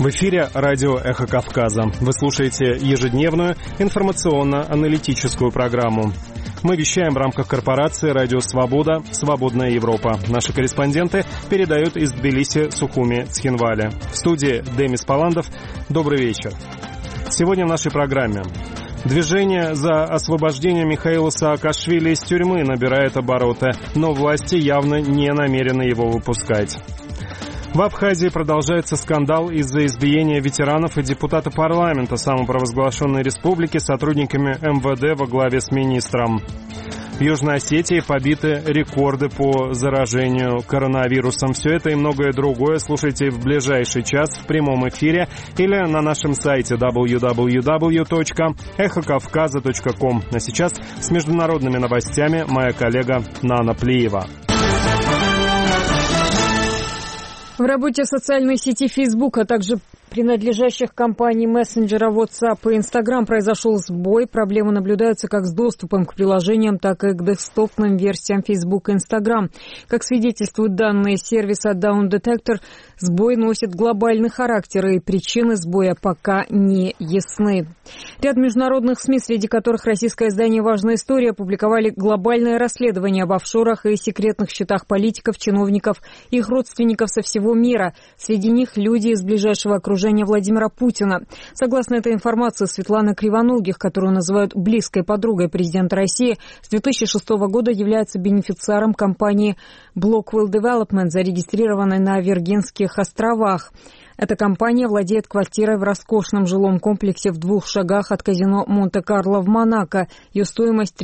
В эфире радио «Эхо Кавказа». Вы слушаете ежедневную информационно-аналитическую программу. Мы вещаем в рамках корпорации «Радио Свобода. Свободная Европа». Наши корреспонденты передают из Тбилиси, Сухуми, Цхинвали. В студии Демис Паландов. Добрый вечер. Сегодня в нашей программе. Движение за освобождение Михаила Саакашвили из тюрьмы набирает обороты, но власти явно не намерены его выпускать. В Абхазии продолжается скандал из-за избиения ветеранов и депутата парламента самопровозглашенной республики сотрудниками МВД во главе с министром. В Южной Осетии побиты рекорды по заражению коронавирусом. Все это и многое другое слушайте в ближайший час в прямом эфире или на нашем сайте www.эхокавказа.ком. А сейчас с международными новостями моя коллега Нана Плиева. В работе социальной сети Facebook, а также принадлежащих компаний мессенджера WhatsApp и Instagram произошел сбой. Проблемы наблюдаются как с доступом к приложениям, так и к десктопным версиям Facebook и Instagram. Как свидетельствуют данные сервиса Down Detector, сбой носит глобальный характер, и причины сбоя пока не ясны. Ряд международных СМИ, среди которых российское издание «Важная история», опубликовали глобальное расследование об офшорах и секретных счетах политиков, чиновников и их родственников со всего мира. Среди них люди из ближайшего окружения Владимира Путина. Согласно этой информации, Светлана Кривоногих, которую называют близкой подругой президента России, с 2006 года является бенефициаром компании Blockwell Development, зарегистрированной на Виргинских островах. Эта компания владеет квартирой в роскошном жилом комплексе в 2 шагах от казино Монте-Карло в Монако. Ее стоимость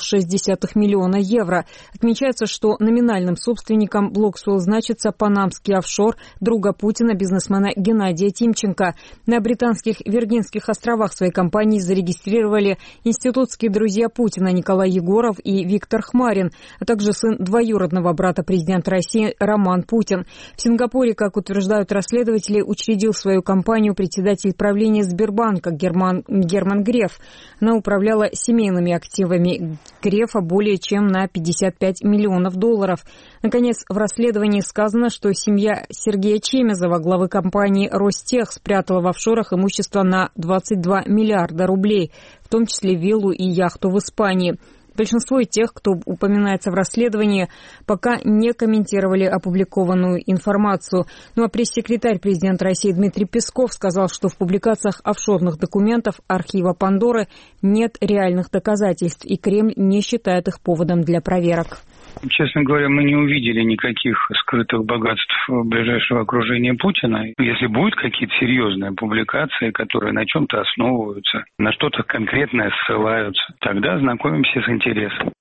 3,6 миллиона евро. Отмечается, что номинальным собственником Блоксвелл значится панамский офшор друга Путина, бизнесмена Геннадия Тимченко. На британских Виргинских островах своей компании зарегистрировали институтские друзья Путина Николай Егоров и Виктор Хмарин, а также сын двоюродного брата президента России Роман Путин. В Сингапуре, как утверждают расследователи, учредил свою компанию председатель правления Сбербанка Герман Греф. Она управляла семейными активами Грефа более чем на 55 миллионов долларов. Наконец, в расследовании сказано, что семья Сергея Чемезова, главы компании Ростех, спрятала в офшорах имущество на 22 миллиарда рублей, в том числе виллу и яхту в Испании. Большинство тех, кто упоминается в расследовании, пока не комментировали опубликованную информацию. Ну а пресс-секретарь президента России Дмитрий Песков сказал, что в публикациях офшорных документов архива Пандоры нет реальных доказательств, и Кремль не считает их поводом для проверок. Честно говоря, мы не увидели никаких скрытых богатств ближайшего окружения Путина. Если будут какие-то серьезные публикации, которые на чем-то основываются, на что-то конкретное ссылаются, тогда ознакомимся с интересом.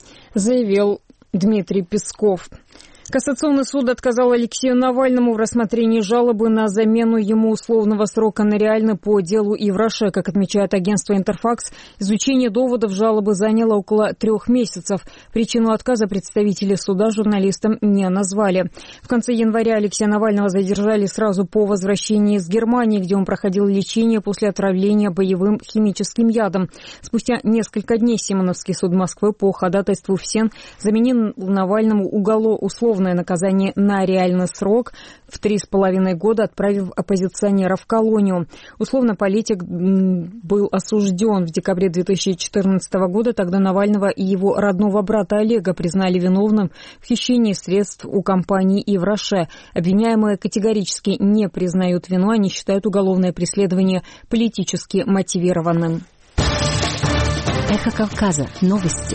Заявил Дмитрий Песков. Кассационный суд отказал Алексею Навальному в рассмотрении жалобы на замену ему условного срока на реальный по делу Ивраше. Как отмечает агентство «Интерфакс», изучение доводов жалобы заняло около 3 месяцев. Причину отказа представители суда журналистам не назвали. В конце января Алексея Навального задержали сразу по возвращении из Германии, где он проходил лечение после отравления боевым химическим ядом. Спустя несколько дней Симоновский суд Москвы по ходатайству ФСЕН заменил Навальному условное наказание на реальный срок в 3,5 года, отправив оппозиционера в колонию. Условно политик был осужден в декабре 2014 года. Тогда Навального и его родного брата Олега признали виновным в хищении средств у компании «Ивраше». Обвиняемые категорически не признают вину, они считают уголовное преследование политически мотивированным. Эхо Кавказа. Новости.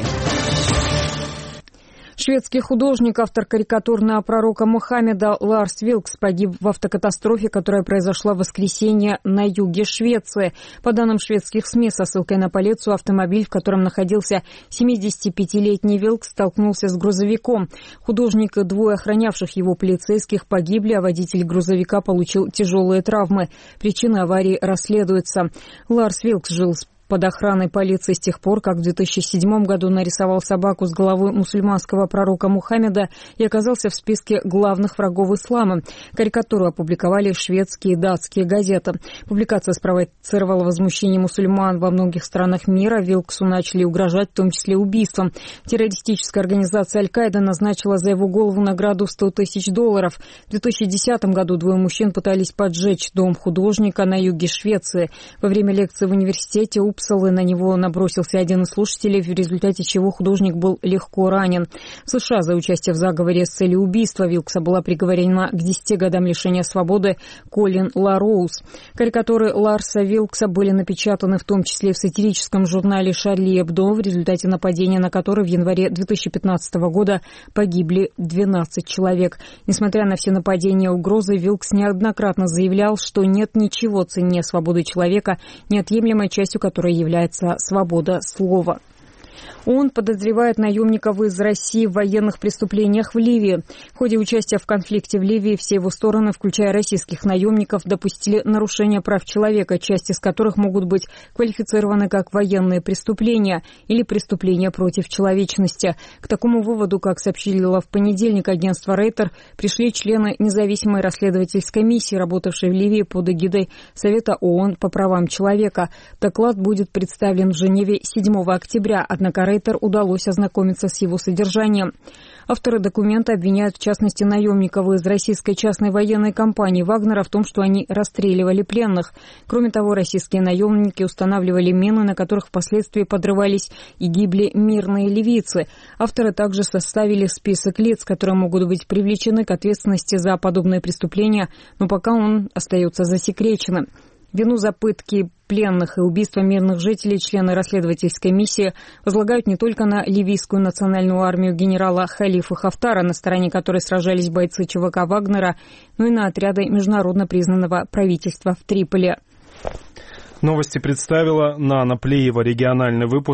Шведский художник, автор карикатур на пророка Мухаммеда Ларс Вилкс погиб в автокатастрофе, которая произошла в воскресенье на юге Швеции. По данным шведских СМИ, со ссылкой на полицию, автомобиль, в котором находился 75-летний Вилкс, столкнулся с грузовиком. Художник и 2 охранявших его полицейских погибли, а водитель грузовика получил тяжелые травмы. Причины аварии расследуются. Ларс Вилкс жил с под охраной полиции с тех пор, как в 2007 году нарисовал собаку с головой мусульманского пророка Мухаммеда и оказался в списке главных врагов ислама. Карикатуру опубликовали шведские и датские газеты. Публикация спровоцировала возмущение мусульман во многих странах мира. Вилксу начали угрожать, в том числе убийством. Террористическая организация Аль-Каида назначила за его голову награду в $100 тысяч. В 2010 году двое мужчин пытались поджечь дом художника на юге Швеции. Во время лекции в университете Упсалы на него набросился один из слушателей, в результате чего художник был легко ранен. В США за участие в заговоре с целью убийства Вилкса была приговорена к 10 годам лишения свободы Колин Лароуз. Карикатуры Ларса Вилкса были напечатаны в том числе в сатирическом журнале «Шарли Эбдо», в результате нападения на который в январе 2015 года погибли 12 человек. Несмотря на все нападения и угрозы, Вилкс неоднократно заявлял, что нет ничего ценнее свободы человека, неотъемлемой частью которой является свобода слова. ООН подозревает наемников из России в военных преступлениях в Ливии. В ходе участия в конфликте в Ливии все его стороны, включая российских наемников, допустили нарушения прав человека, части из которых могут быть квалифицированы как военные преступления или преступления против человечности. К такому выводу, как сообщило в понедельник агентство Рейтер, пришли члены независимой расследовательской миссии, работавшей в Ливии под эгидой Совета ООН по правам человека. Доклад будет представлен в Женеве 7 октября, однако Рейтер удалось ознакомиться с его содержанием. Авторы документа обвиняют в частности наемников из российской частной военной компании «Вагнера» в том, что они расстреливали пленных. Кроме того, российские наемники устанавливали мины, на которых впоследствии подрывались и гибли мирные ливийцы. Авторы также составили список лиц, которые могут быть привлечены к ответственности за подобные преступления, но пока он остается засекреченным. Вину за пытки пленных и убийство мирных жителей члены расследовательской миссии возлагают не только на ливийскую национальную армию генерала Халифа Хафтара, на стороне которой сражались бойцы ЧВК Вагнера, но и на отряды международно признанного правительства в Триполи. Новости представила Нана Плеева. Региональный выпуск